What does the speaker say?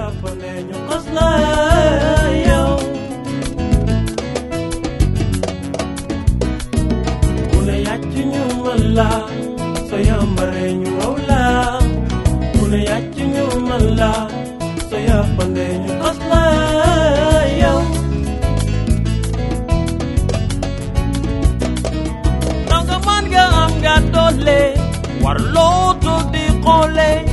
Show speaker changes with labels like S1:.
S1: yàppale ñu xas la yow ku ne yàcc ñu mën la so yambare ñu raw la ku ne yàcc ñu mën la so yàppale ñu xas la yow nanga man nga am nga doole war loo to di xoole